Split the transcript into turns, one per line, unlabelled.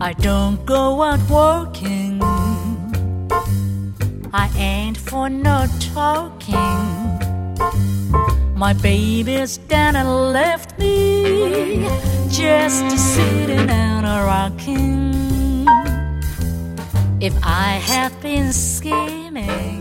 I don't go out working. I ain't for no talking. My baby's down and left me, just sitting and rocking. If I had been scheming,